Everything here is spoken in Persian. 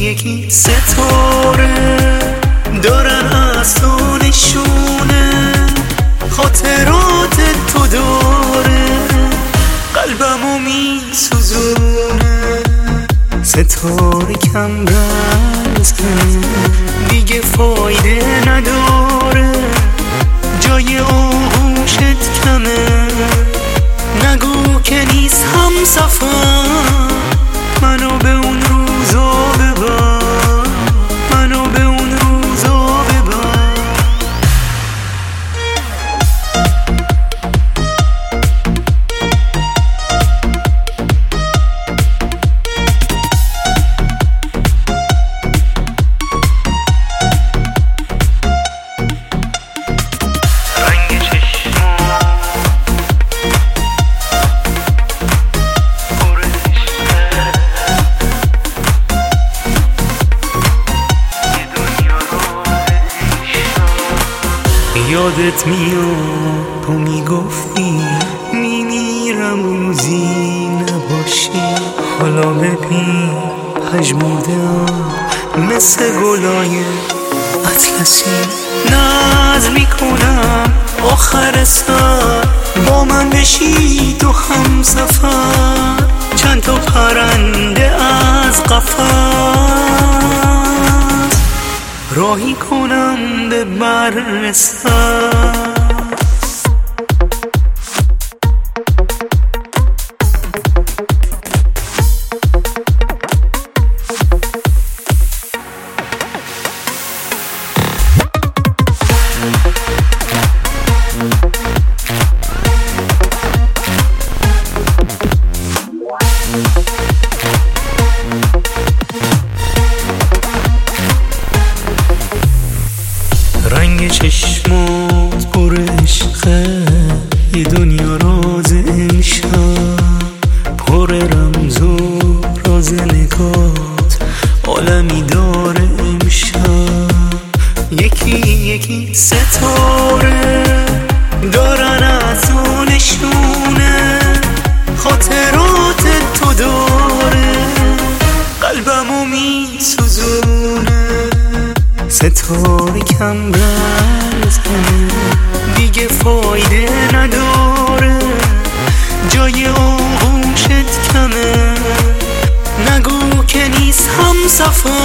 یکی ستاره دارن از تو نشونه، خاطرات تو داره قلبمو می سوزونه. ستاره کم رزمه دیگه فایده نداره، جای آغوشت کمه نگو که نیست هم سفر. منو به اون روزا ببر، منو به اون روزا ببر. یادت میاد تو میگفتی میمیرم روزی نباشی، حالا ببین پژمرده‌ام مثل گلای اطلسی. ناز میکنم آخر سر با من بشی تو هم سفر، چند تا پرنده از قفس راهی کنم به بر سر. رنگ چشمات پر عشقه، یه دنیا راز امشب پر رمز و راز نگات عالمی داره امشب. یکی ستاره دارن از تو نشونه، خاطرات تو داره قلبمو می سوزونه. ستاره کم رزمه دیگه فایده نداره، جای آغوشت کمه نگو که نیست هم سفر.